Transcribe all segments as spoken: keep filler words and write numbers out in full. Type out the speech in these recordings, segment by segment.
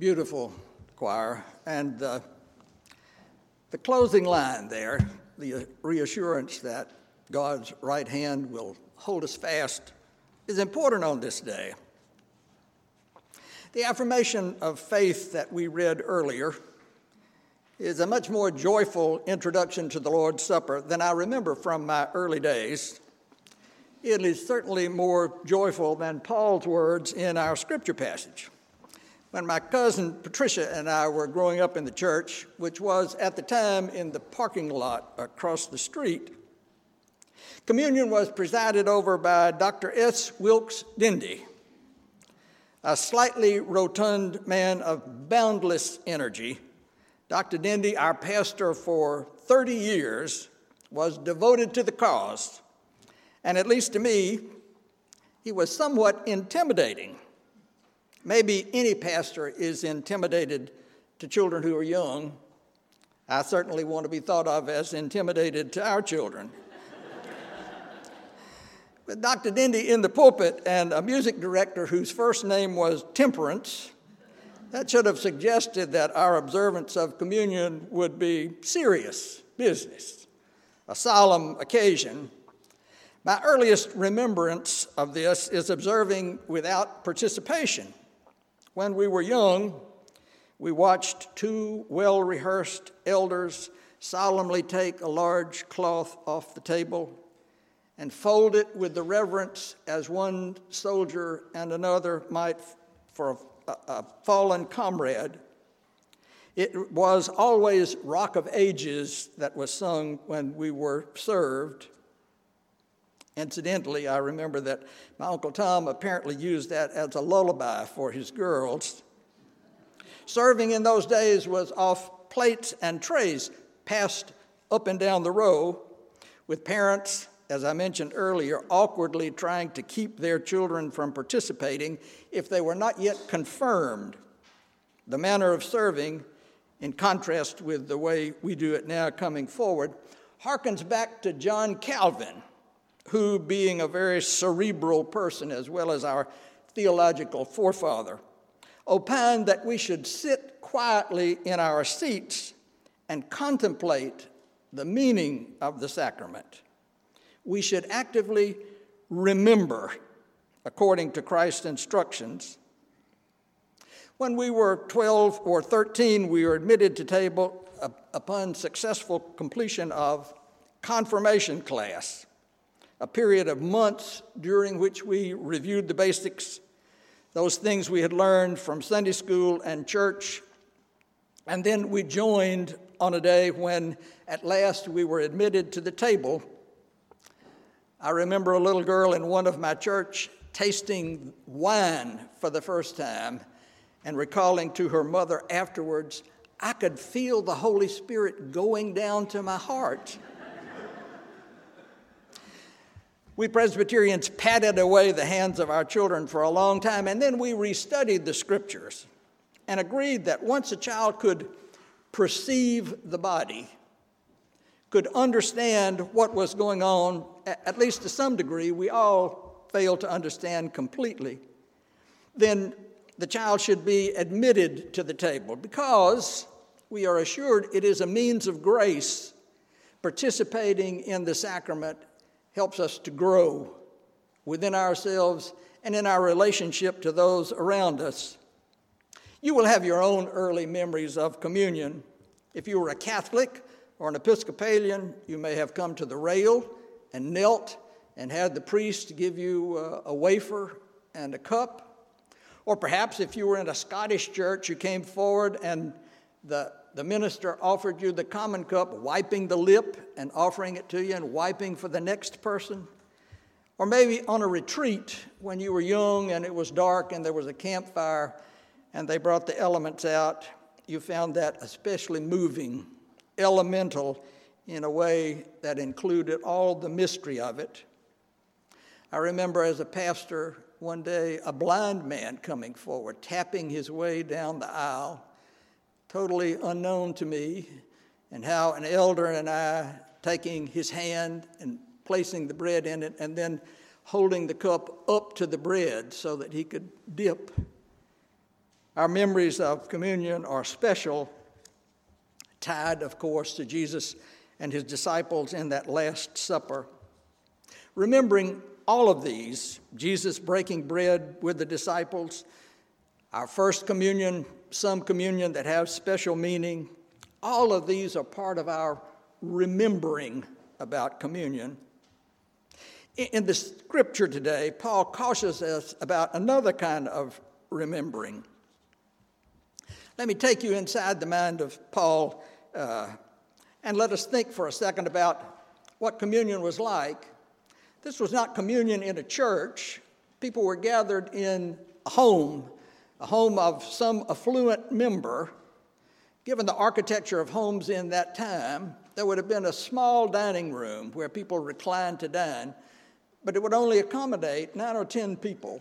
beautiful choir. And uh, the closing line there, the reassurance that God's right hand will hold us fast, is important on this day. The affirmation of faith that we read earlier is a much more joyful introduction to the Lord's Supper than I remember from my early days. It is certainly more joyful than Paul's words in our scripture passage. When my cousin Patricia and I were growing up in the church, which was at the time in the parking lot across the street, communion was presided over by Doctor S. Wilkes Dindy, a slightly rotund man of boundless energy. Doctor Dindy, our pastor for thirty years, was devoted to the cause. And at least to me, he was somewhat intimidating. Maybe any pastor is intimidated to children who are young. I certainly want to be thought of as intimidated to our children. With Doctor Dindy in the pulpit and a music director whose first name was Temperance, that should have suggested that our observance of communion would be serious business, a solemn occasion. My earliest remembrance of this is observing without participation. When we were young, we watched two well-rehearsed elders solemnly take a large cloth off the table and fold it with the reverence as one soldier and another might for a, a fallen comrade. It was always Rock of Ages that was sung when we were served. Incidentally, I remember that my Uncle Tom apparently used that as a lullaby for his girls. Serving in those days was off plates and trays passed up and down the row, with parents, as I mentioned earlier, awkwardly trying to keep their children from participating if they were not yet confirmed. The manner of serving, in contrast with the way we do it now coming forward, harkens back to John Calvin, who, being a very cerebral person as well as our theological forefather, opined that we should sit quietly in our seats and contemplate the meaning of the sacrament. We should actively remember, according to Christ's instructions. When we were twelve or thirteen, we were admitted to table upon successful completion of confirmation class, a period of months during which we reviewed the basics, those things we had learned from Sunday school and church, and then we joined on a day when at last we were admitted to the table. I remember a little girl in one of my church tasting wine for the first time and recalling to her mother afterwards, I could feel the Holy Spirit going down to my heart. We Presbyterians patted away the hands of our children for a long time, and then we restudied the scriptures and agreed that once a child could perceive the body, could understand what was going on, at least to some degree, we all fail to understand completely, then the child should be admitted to the table because we are assured it is a means of grace. Participating in the sacrament helps us to grow within ourselves and in our relationship to those around us. You will have your own early memories of communion. If you were a Catholic or an Episcopalian, you may have come to the rail and knelt and had the priest give you a, a wafer and a cup. Or perhaps if you were in a Scottish church, you came forward and the The minister offered you the common cup, wiping the lip and offering it to you and wiping for the next person. Or maybe on a retreat when you were young and it was dark and there was a campfire and they brought the elements out. You found that especially moving, elemental in a way that included all the mystery of it. I remember as a pastor one day a blind man coming forward, tapping his way down the aisle, totally unknown to me, and how an elder and I taking his hand and placing the bread in it and then holding the cup up to the bread so that he could dip. Our memories of communion are special, tied, of course, to Jesus and his disciples in that Last Supper. Remembering all of these, Jesus breaking bread with the disciples, our first communion, some communion that have special meaning, all of these are part of our remembering about communion. In the scripture today, Paul cautions us about another kind of remembering. Let me take you inside the mind of Paul uh, and let us think for a second about what communion was like. This was not communion in a church. People were gathered in a home, a home of some affluent member. Given the architecture of homes in that time, there would have been a small dining room where people reclined to dine, but it would only accommodate nine or ten people.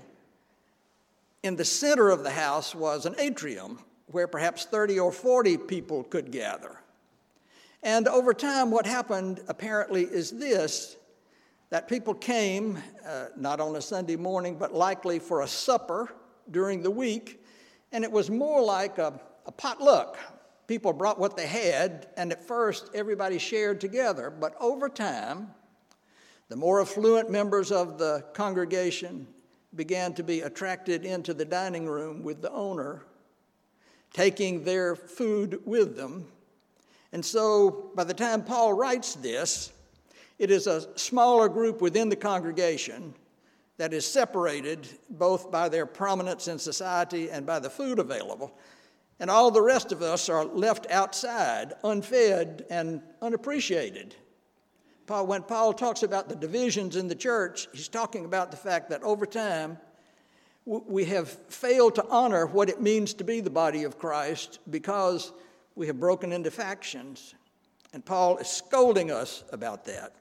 In the center of the house was an atrium where perhaps thirty or forty people could gather. And over time, what happened apparently is this, that people came, uh, not on a Sunday morning, but likely for a supper during the week, and it was more like a, a potluck. People brought what they had, and at first everybody shared together, but over time, the more affluent members of the congregation began to be attracted into the dining room with the owner, taking their food with them. And so by the time Paul writes this, it is a smaller group within the congregation that is separated both by their prominence in society and by the food available. And all the rest of us are left outside, unfed and unappreciated. Paul, when Paul talks about the divisions in the church, he's talking about the fact that over time, we have failed to honor what it means to be the body of Christ because we have broken into factions. And Paul is scolding us about that.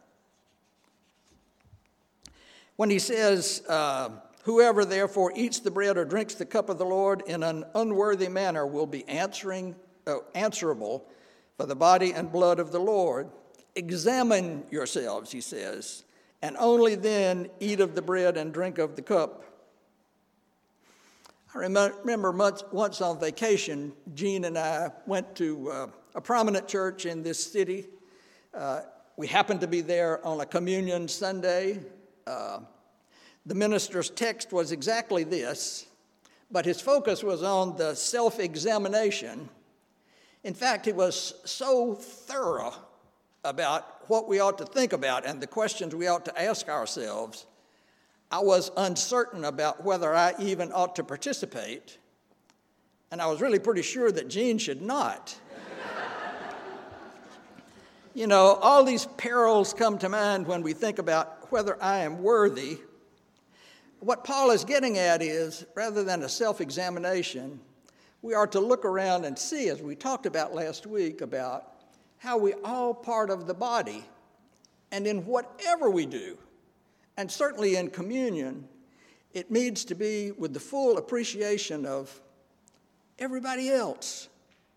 When he says, uh, whoever therefore eats the bread or drinks the cup of the Lord in an unworthy manner will be answering, uh, answerable for the body and blood of the Lord. Examine yourselves, he says, and only then eat of the bread and drink of the cup. I remember once, once on vacation, Jean and I went to uh, a prominent church in this city. Uh, we happened to be there on a communion Sunday. Uh, the minister's text was exactly this, but his focus was on the self-examination. In fact, he was so thorough about what we ought to think about and the questions we ought to ask ourselves, I was uncertain about whether I even ought to participate, and I was really pretty sure that Jean should not. You know, all these perils come to mind when we think about whether I am worthy. What Paul is getting at is, rather than a self-examination, we are to look around and see, as we talked about last week, about how we all part of the body, and in whatever we do, and certainly in communion, it needs to be with the full appreciation of everybody else.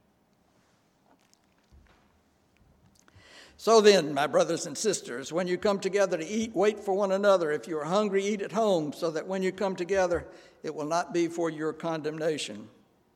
So then, my brothers and sisters, when you come together to eat, wait for one another. If you are hungry, eat at home, so that when you come together, it will not be for your condemnation.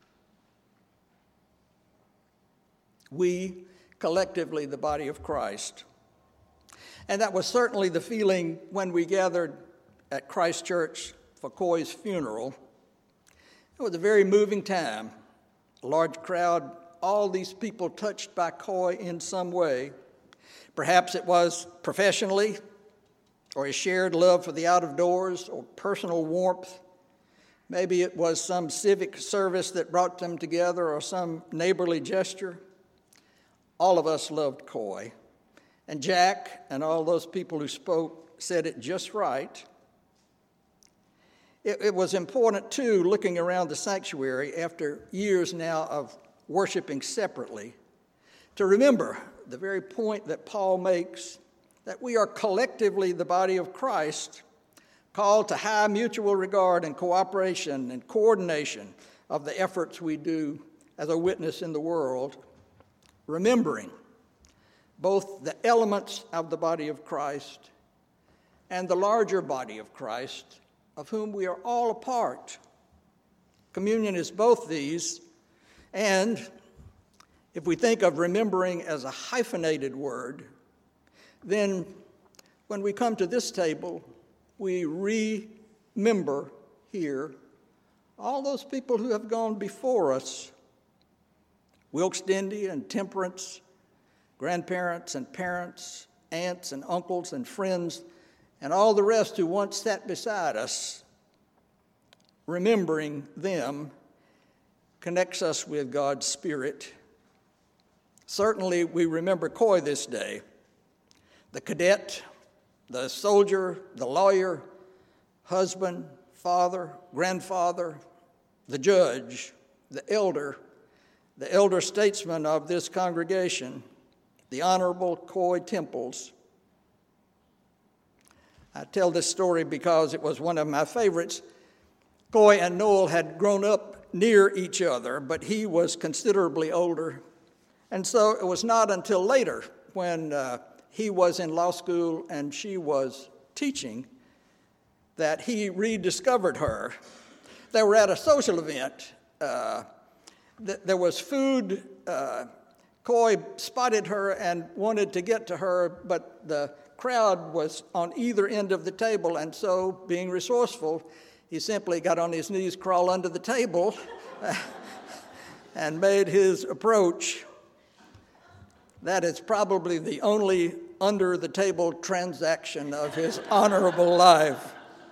We, collectively, the body of Christ. And that was certainly the feeling when we gathered at Christ Church for Coy's funeral. It was a very moving time. A large crowd, all these people touched by Coy in some way. Perhaps it was professionally, or a shared love for the out-of-doors, or personal warmth. Maybe it was some civic service that brought them together, or some neighborly gesture. All of us loved Coy. And Jack and all those people who spoke said it just right. It, it was important, too, looking around the sanctuary after years now of worshiping separately, to remember the very point that Paul makes, that we are collectively the body of Christ, called to high mutual regard and cooperation and coordination of the efforts we do as a witness in the world, remembering both the elements of the body of Christ and the larger body of Christ, of whom we are all a part. Communion is both these, and if we think of remembering as a hyphenated word, then when we come to this table, we remember here all those people who have gone before us, Wilkes Dindy and Temperance, grandparents and parents, aunts and uncles and friends, and all the rest who once sat beside us. Remembering them connects us with God's Spirit. Certainly, we remember Coy this day, the cadet, the soldier, the lawyer, husband, father, grandfather, the judge, the elder, the elder statesman of this congregation, the Honorable Coy Temples. I tell this story because it was one of my favorites. Coy and Noel had grown up near each other, but he was considerably older. And so it was not until later, when uh, he was in law school and she was teaching, that he rediscovered her. They were at a social event. Uh, th- there was food. Uh, Coy spotted her and wanted to get to her, but the crowd was on either end of the table, and so, being resourceful, he simply got on his knees, crawled under the table, and made his approach. That is probably the only under-the-table transaction of his honorable life.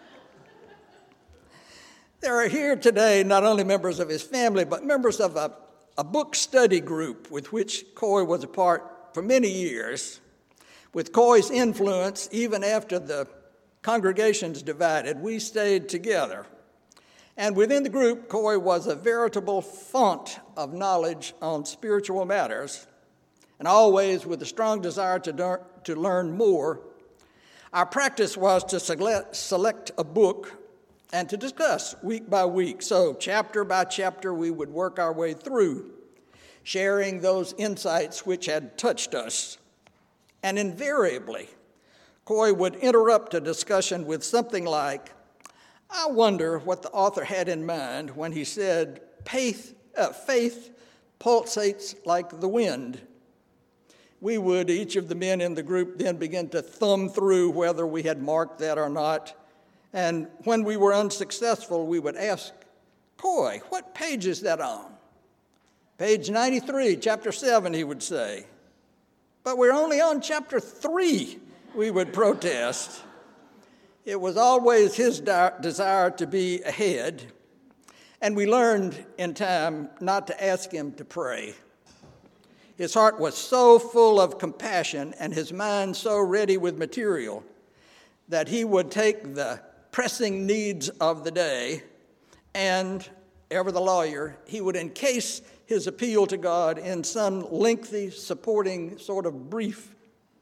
There are here today not only members of his family, but members of a, a book study group with which Coy was a part for many years. With Coy's influence, even after the congregations divided, we stayed together. And within the group, Coy was a veritable font of knowledge on spiritual matters, and always with a strong desire to, learn, to learn more. Our practice was to select, select a book and to discuss week by week. So chapter by chapter, we would work our way through, sharing those insights which had touched us. And invariably, Coy would interrupt a discussion with something like, I wonder what the author had in mind when he said, faith, uh, faith pulsates like the wind. We would, each of the men in the group, then begin to thumb through whether we had marked that or not. And when we were unsuccessful, we would ask, Coy, what page is that on? Page ninety-three, chapter seven, he would say. But we're only on chapter three, we would protest. It was always his de- desire to be ahead, and we learned in time not to ask him to pray. His heart was so full of compassion and his mind so ready with material that he would take the pressing needs of the day and, ever the lawyer, he would encase his appeal to God in some lengthy, supporting sort of brief.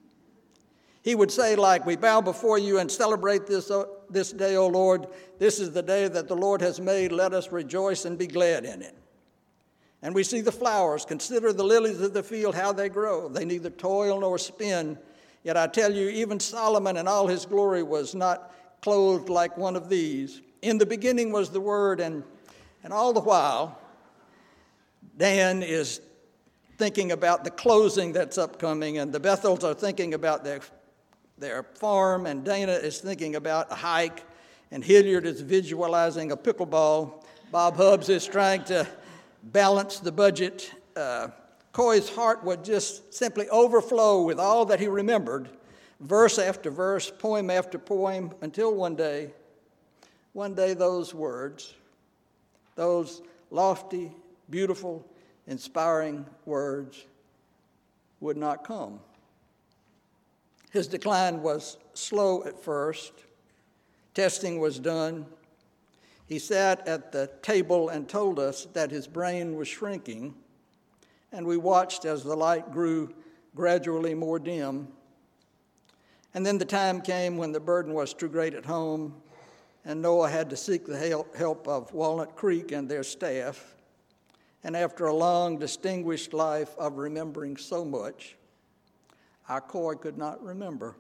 He would say, like, we bow before you and celebrate this, uh, this day, O Lord. This is the day that the Lord has made. Let us rejoice and be glad in it. And we see the flowers. Consider the lilies of the field, how they grow. They neither toil nor spin. Yet I tell you, even Solomon in all his glory was not clothed like one of these. In the beginning was the Word, and, and all the while, Dan is thinking about the closing that's upcoming, and the Bethels are thinking about their, their farm, and Dana is thinking about a hike, and Hilliard is visualizing a pickleball. Bob Hubbs is trying to balance the budget. Uh, Coy's heart would just simply overflow with all that he remembered, verse after verse, poem after poem, until one day, one day those words, those lofty, beautiful, inspiring words would not come. His decline was slow at first. Testing was done. He sat at the table and told us that his brain was shrinking, and we watched as the light grew gradually more dim. And then the time came when the burden was too great at home, and Noah had to seek the help of Walnut Creek and their staff. And after a long, distinguished life of remembering so much, our Coy could not remember.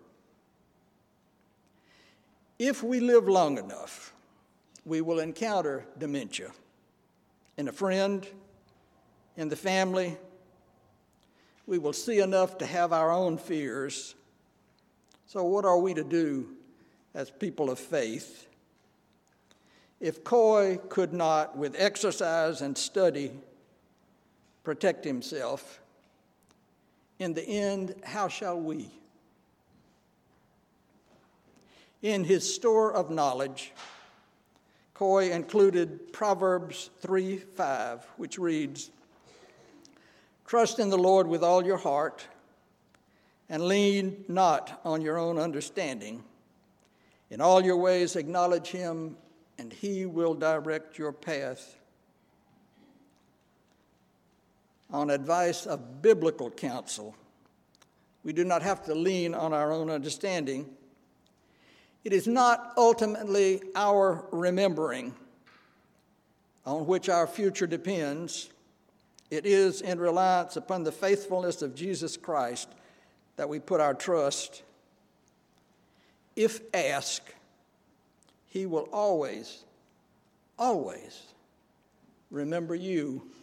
If we live long enough, we will encounter dementia. in a friend, in the family. We will see enough to have our own fears. So what are we to do as people of faith? If Coy could not, with exercise and study, protect himself, in the end, how shall we? In his store of knowledge, Coy included Proverbs three five, which reads, "Trust in the Lord with all your heart, and lean not on your own understanding. In all your ways acknowledge him, and he will direct your path." On advice of biblical counsel, we do not have to lean on our own understanding. It is not ultimately our remembering on which our future depends. It is in reliance upon the faithfulness of Jesus Christ that we put our trust. If asked, he will always, always remember you